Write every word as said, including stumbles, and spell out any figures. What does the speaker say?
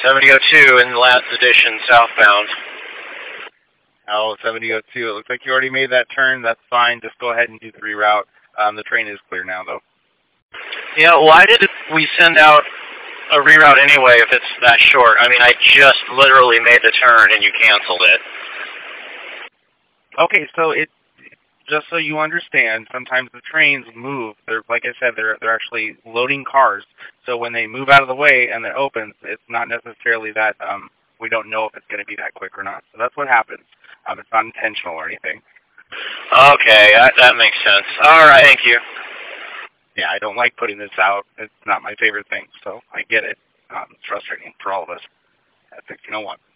seventy oh two in the last edition, southbound. Oh, seventy oh two. It looks like you already made that turn. That's fine. Just go ahead and do the reroute. Um, the train is clear now, though. Yeah, why did we send out a reroute anyway if it's that short? I mean, I just literally made the turn and you canceled it. Okay, so it just so you understand, sometimes the trains move. They're like I said, they're they're actually loading cars. So when they move out of the way and it opens, it's not necessarily that um, we don't know if it's going to be that quick or not. So that's what happens. Um, it's not intentional or anything. Okay, that, that makes sense. All right, thank you. Yeah, I don't like putting this out. It's not my favorite thing, so I get it. Um, it's frustrating for all of us at sixteen oh one.